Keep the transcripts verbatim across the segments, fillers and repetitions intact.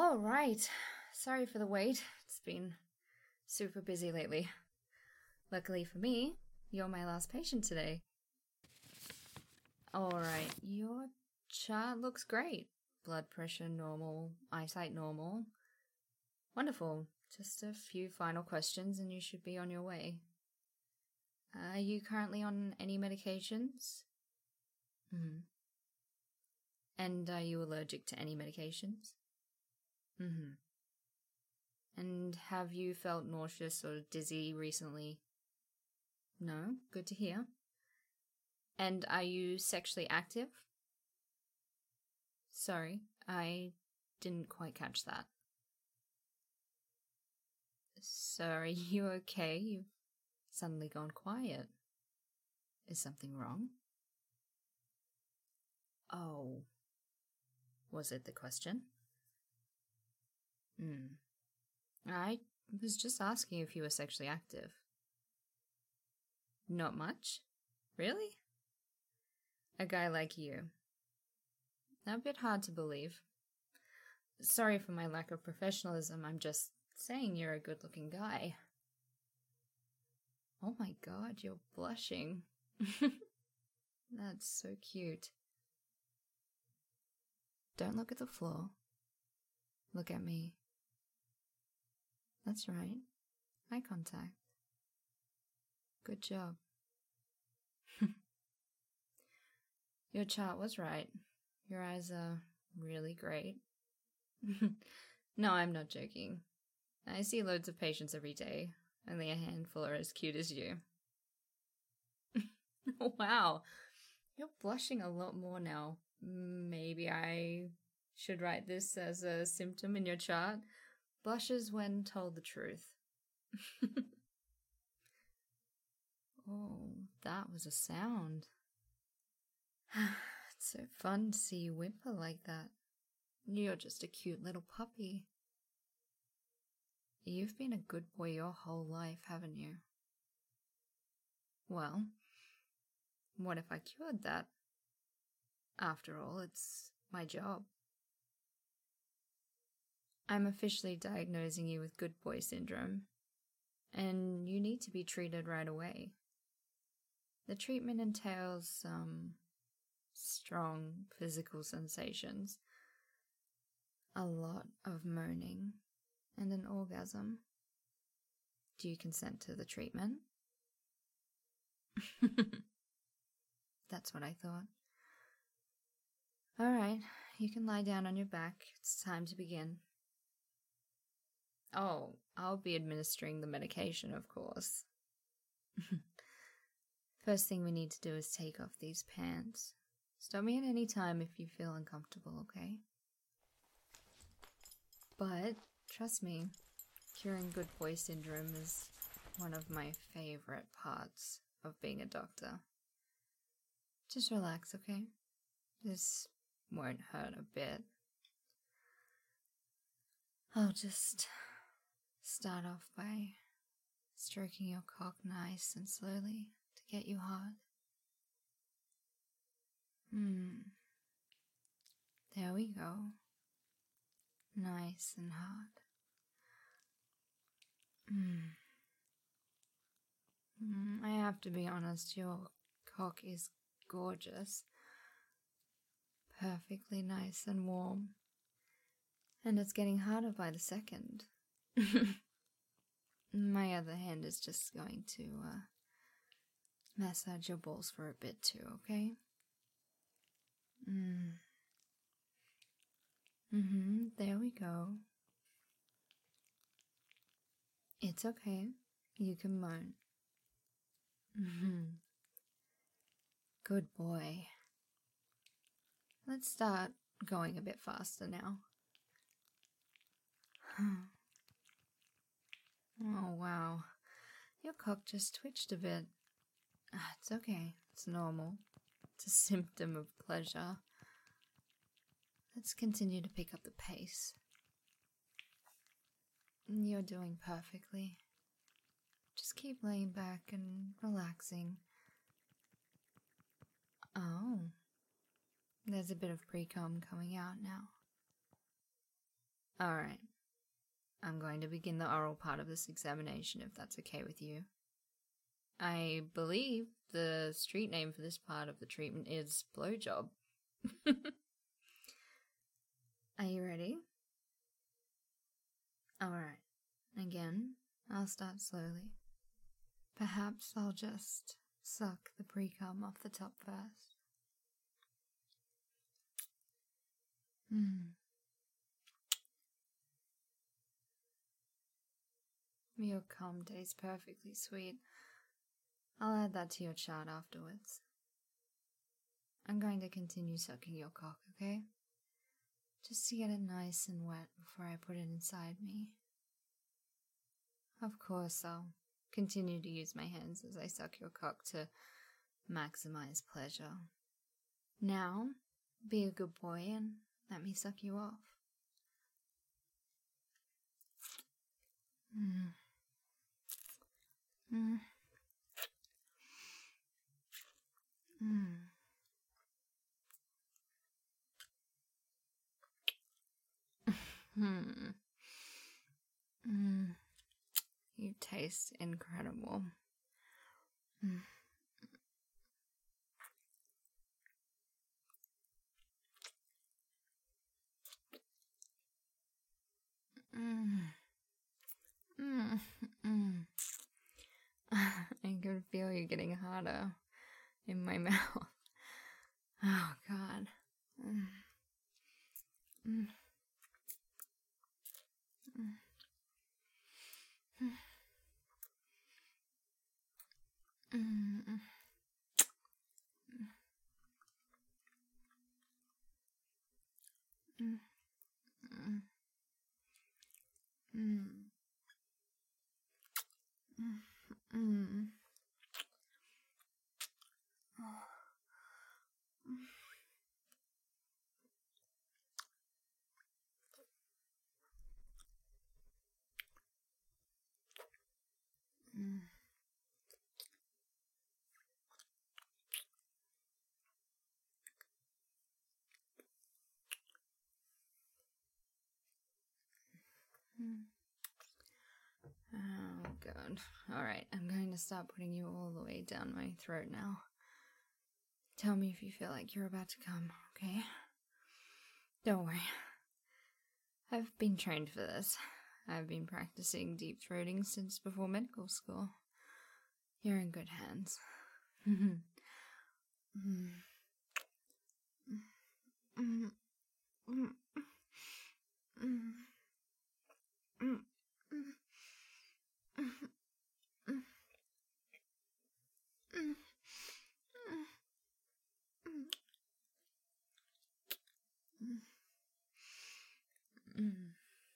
All right. Sorry for the wait. It's been super busy lately. Luckily for me, you're my last patient today. All right, your chart looks great. Blood pressure normal, eyesight normal. Wonderful. Just a few final questions and you should be on your way. Are you currently on any medications? Mm-hmm. And are you allergic to any medications? Mm-hmm. And have you felt nauseous or dizzy recently? No? Good to hear. And are you sexually active? Sorry, I didn't quite catch that. So, are you okay? You've suddenly gone quiet. Is something wrong? Oh. Was it the question? Hmm. I was just asking if you were sexually active. Not much? Really? A guy like you. A bit hard to believe. Sorry for my lack of professionalism, I'm just saying you're a good-looking guy. Oh my god, you're blushing. That's so cute. Don't look at the floor. Look at me. That's right. Eye contact. Good job. Your chart was right. Your eyes are really great. No, I'm not joking. I see loads of patients every day. Only a handful are as cute as you. Wow. You're blushing a lot more now. Maybe I should write this as a symptom in your chart. Blushes when told the truth. Oh, that was a sound. It's so fun to see you whimper like that. You're just a cute little puppy. You've been a good boy your whole life, haven't you? Well, what if I cured that? After all, it's my job. I'm officially diagnosing you with good boy syndrome, and you need to be treated right away. The treatment entails some strong physical sensations, a lot of moaning, and an orgasm. Do you consent to the treatment? That's what I thought. Alright, you can lie down on your back. It's time to begin. Oh, I'll be administering the medication, of course. First thing we need to do is take off these pants. Stop me at any time if you feel uncomfortable, okay? But, trust me, curing good boy syndrome is one of my favorite parts of being a doctor. Just relax, okay? This won't hurt a bit. I'll just start off by stroking your cock nice and slowly to get you hard. Hmm. There we go. Nice and hard. Hmm. Mm, I have to be honest, your cock is gorgeous. Perfectly nice and warm. And it's getting harder by the second. My other hand is just going to uh, massage your balls for a bit too, okay? Mm. Mm-hmm, there we go. It's okay. You can moan. Mm-hmm. Good boy. Let's start going a bit faster now. Oh, wow. Your cock just twitched a bit. Ah, it's okay. It's normal. It's a symptom of pleasure. Let's continue to pick up the pace. You're doing perfectly. Just keep laying back and relaxing. Oh. There's a bit of pre-cum coming out now. Alright. I'm going to begin the oral part of this examination, if that's okay with you. I believe the street name for this part of the treatment is blowjob. Are you ready? Alright. Again, I'll start slowly. Perhaps I'll just suck the pre-cum off the top first. Hmm. Your cum tastes perfectly sweet. I'll add that to your chart afterwards. I'm going to continue sucking your cock, okay? Just to get it nice and wet before I put it inside me. Of course, I'll continue to use my hands as I suck your cock to maximize pleasure. Now, be a good boy and let me suck you off. Mm. Mm. Mm. Hmm. Mm. You taste incredible. Mm. Mm. Mm. Mm. I can feel you getting harder in my mouth. Oh, God. Mm. Mm. Mm. Mm. Mm. Mm. Mm. Mm. Mm. Mm. Oh, God. Alright, I'm going to start putting you all the way down my throat now. Tell me if you feel like you're about to come, okay? Don't worry. I've been trained for this. I've been practicing deep throating since before medical school. You're in good hands. Mm. Mm. Mm. Mm. Mm. Mm. Mm.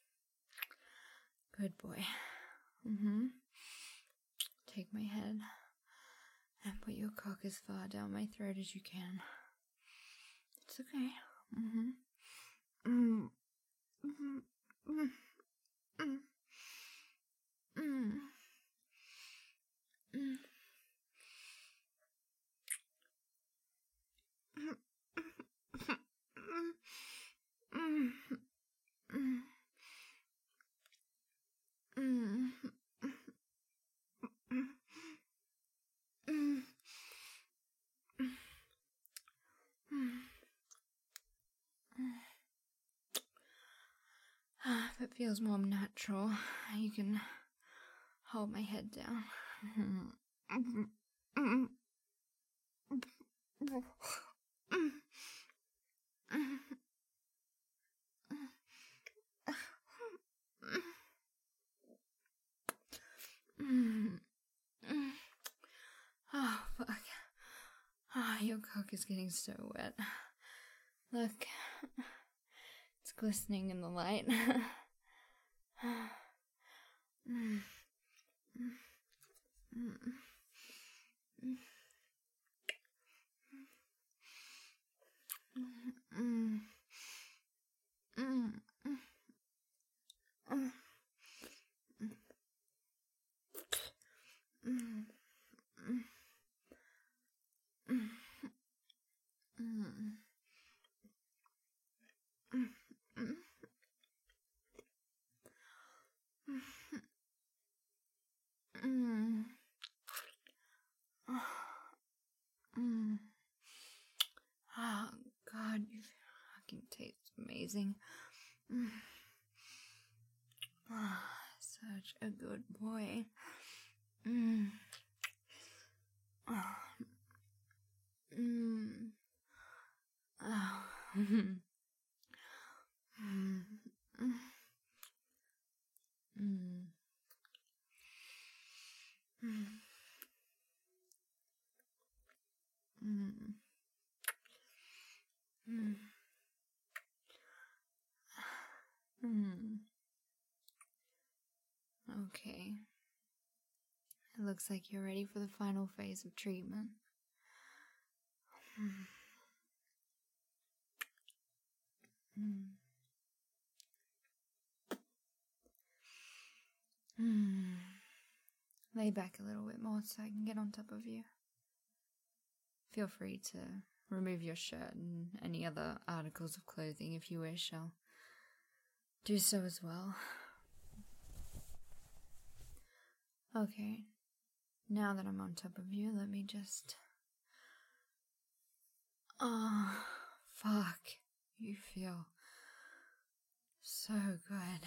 Good boy. Mm-hmm. Take my head and put your cock as far down my throat as you can. It's okay. Mm-hmm. Mm. Mm-hmm. Mm. Mm. Mm. Mm. If it feels more natural, you can hold my head down. Oh, fuck. Ah, oh, your cock is getting so wet. Look. It's glistening in the light. fucking tastes amazing. Mm. Ah, such a good boy. Mm. Ah. Mm. Oh. Mm. Mm. Mm. Mm. Mm. Mm. Mm. Okay. It looks like you're ready for the final phase of treatment. Mm. Mm. Mm. Lay back a little bit more so I can get on top of you. Feel free to remove your shirt and any other articles of clothing if you wish. I'll do so as well. Okay. Now that I'm on top of you, let me just... Oh, fuck. You feel so good.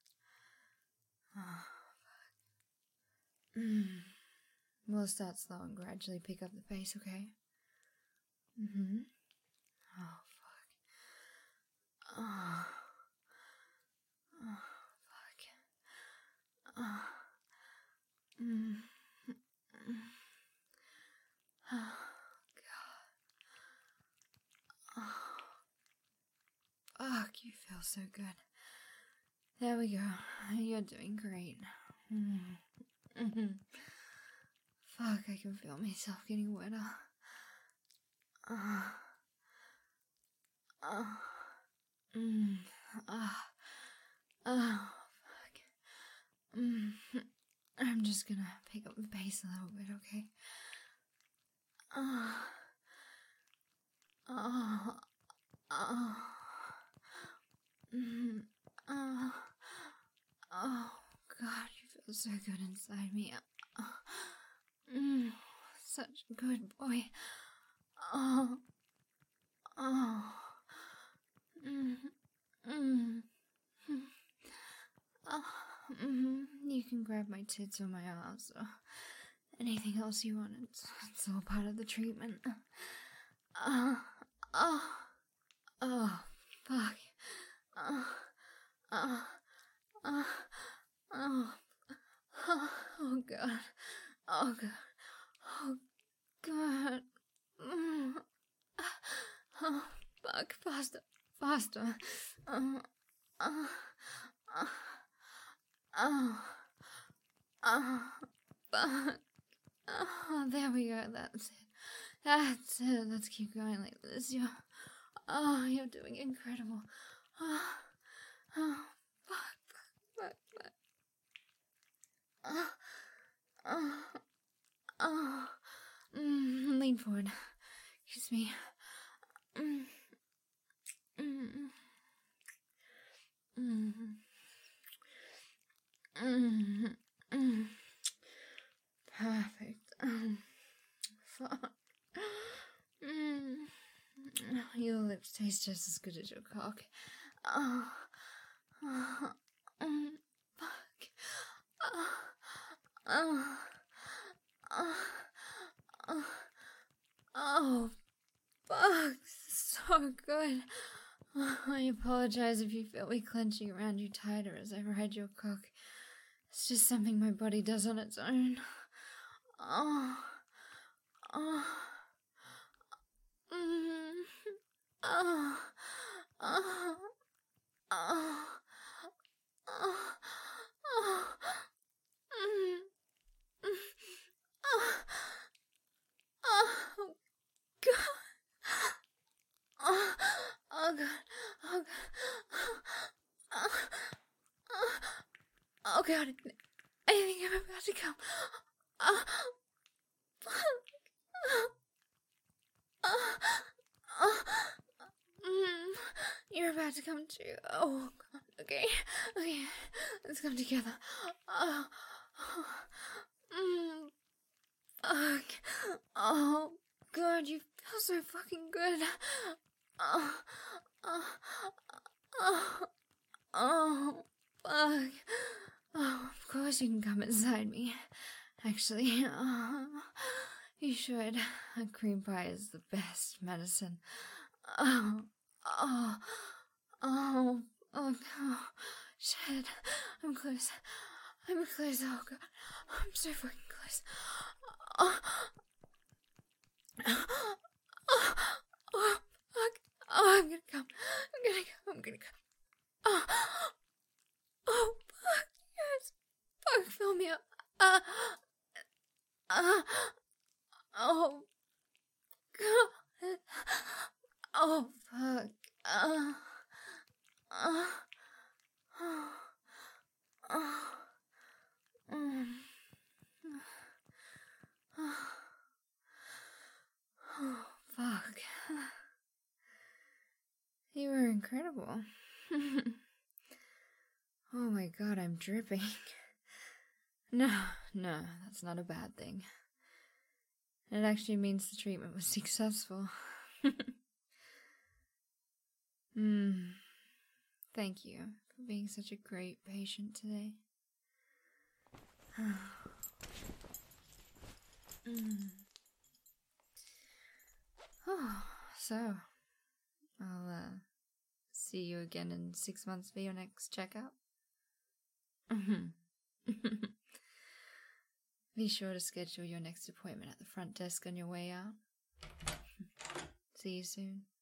Oh, fuck. Mm. We'll start slow and gradually pick up the pace, okay? Mm-hmm. Oh, fuck. Oh. Oh, fuck. Oh. Mm. Oh, God. Oh. Fuck, you feel so good. There we go. You're doing great. Mm. Mm-hmm. Fuck, I can feel myself getting wetter. Oh. Oh. Mm. Oh. Oh, fuck. Mm. I'm just gonna pick up the pace a little bit, okay? Oh. Oh. Oh. Mm. Oh. Oh, God, you feel so good inside me. Oh. Mm. Such a good boy. Oh. Oh. Mm. Mm. Oh. Mm. You can grab my tits or my ass or anything else you want. It's, it's all part of the treatment. Oh. Oh. Oh. Fuck. Oh. Oh. Oh. Oh. Oh. Oh, God. Oh, God. Oh, God. Mm. Oh, fuck. Faster. Faster. Oh. Oh. Oh. Oh. Oh. Fuck. Oh, there we go. That's it. That's it. Let's keep going like this. You're, oh, you're doing incredible. Oh, oh, fuck, fuck, fuck, fuck. Oh, oh, oh. Mm, lean forward. Kiss me. Mm, mm, mm, mm, mm. Perfect. Um, fuck. Mm. Your lips taste just as good as your cock. Oh, oh, mm, fuck. Oh, oh, oh, oh, oh, fuck. So good. Oh, I apologize if you feel me clenching around you tighter as I ride your cock. It's just something my body does on its own. Oh, oh, mm, oh, oh, oh, oh, oh, mm, mm, oh, oh, God. Oh, oh, God. Oh, God. Oh, oh, oh, God. I think I'm about to come. Oh, oh, oh, oh, mm, you're about to come too. Oh, God. Okay. Okay. Let's come together. Oh, oh, mm, fuck. Oh, God. You feel so fucking good. Oh, oh, Oh, oh, fuck. Oh, of course you can come inside me. Actually, uh, you should. A cream pie is the best medicine. Oh, oh, oh, oh, oh, shit. I'm close. I'm close. Oh, God. I'm so fucking close. Oh, oh, oh, oh, fuck. Oh, I'm gonna come. I'm gonna come. I'm gonna come. Oh, oh, fuck. Yes. Fuck, fill me up. Uh, uh, oh, God. Oh, fuck. Uh, uh, oh, oh, mm, oh, oh, fuck. You were incredible. Oh my God, I'm dripping. No, no, that's not a bad thing. It actually means the treatment was successful. Hmm. Thank you for being such a great patient today. mm. Oh, so, I'll uh, see you again in six months for your next checkup. Be sure to schedule your next appointment at the front desk on your way out. See you soon.